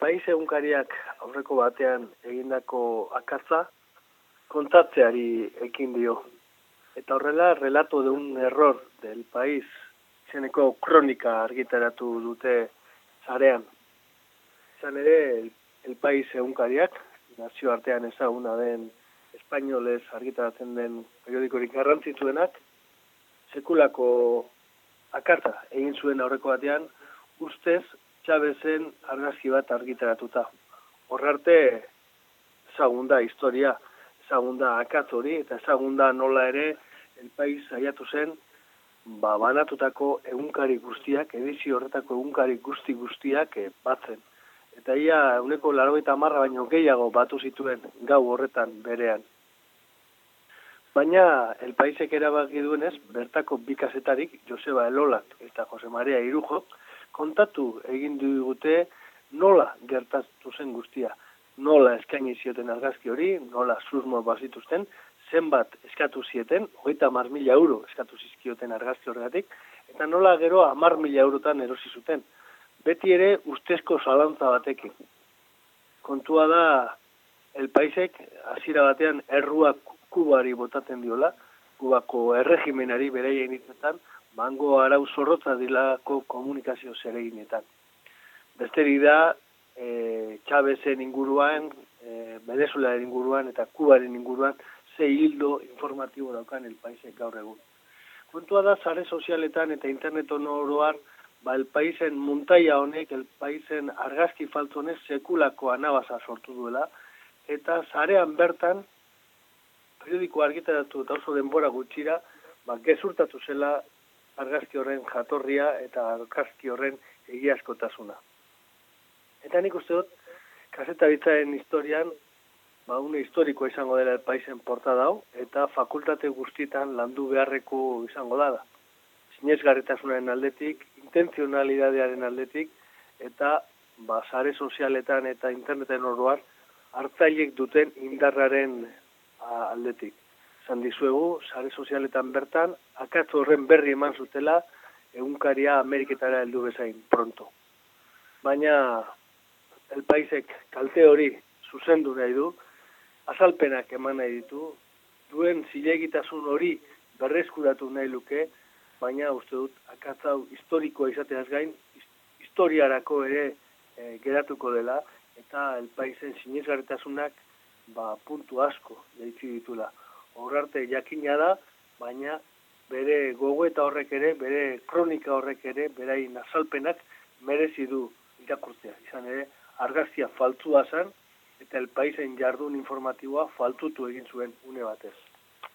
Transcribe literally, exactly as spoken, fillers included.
País egunkariak aurreko batean egindako akatza kontatzeari ekin dio. Eta horrela, relato de un error del país, izeneko kronika argitaratu dute sarean. Izan ere, el, el País egunkariak, nazio artean ezaguna den espainolez argitaratzen den periodikorik garrantzitsuenak, sekulako akatza egin zuen aurreko batean, ustez Chavezen argazki bat argitaratuta. Horrarte, ezagunda historia, ezagunda akatz hori, eta ezagunda nola ere El País saiatu zen, ba, banatutako egunkari guztiak, edizio horretako egunkari guzti guztiak e, batzen. Eta ia, uneko laurogeita hamar baino gehiago batu zituen gau horretan berean. Baina, El Paísek erabaki duenez, bertako bi kazetarik, Joseba Elolak eta Jose Maria Irujo, kontatu egin digute nola gertatu zen guztia, nola eskaini zioten argazki hori, nola susmo bazituzten, zenbat eskatu zieten, hogeita hamar mila euro eskatu zizkioten argazki horregatik, eta nola gero hamar mila eurotan erosi zuten. Beti ere ustezko zalantza batekin. Kontua da, El Paísek hasiera batean errua Kubari botatzen diola, Kubako erregimenari bereien hitzetan, bango arau zorrotza dilako komunikazio zereginetan. Besterik da, e, Chavezen inguruan, e, Venezuelaren inguruan eta Kubaren inguruan ze hildo informatibo daukan El Paísek gaur egun. Kontua da, sare sozialetan eta interneton oroar, ba, El Paísen muntaia honek, El Paísen argazki faltzu honek sekulako anabaza sortu duela, eta sarean bertan, periodiko argitaratu eta oso denbora gutxira, ba, gezurtatu zela argazki horren jatorria eta argazki horren egiazkotasuna. Eta nik uste dut, kazetaritzaren historian, ba, une historikoa izango dela El Paísen portada hau, eta fakultate guztietan landu beharreko izango da. Sinesgarritasunaren aldetik, intenzionalidadearen aldetik, eta ba, sare sozialetan eta interneten oroar, hartzailek duten indarraren aldetik. Zan dizuegu, sare sozialetan bertan, akatz horren berri eman zutela, egunkaria Ameriketara heldu bezain, pronto. Baina, El Paísek kalte hori zuzendu nahi du, azalpenak eman nahi ditu, duen zilegitasun hori berreskuratu nahi luke, baina uste dut, akatz hau historikoa izateaz gain, historiarako ere e, geratuko dela, eta El Paísen sinesgarritasunak ba, puntu asko jaitsi ditula. Horrarte jakina da, baina bere gogoeta horrek ere, bere kronika horrek ere, berain azalpenak merezi du irakurtzea. Izan ere, argazkia faltzua zen, eta El Paísen jardun informatiboa faltutu egin zuen une batez.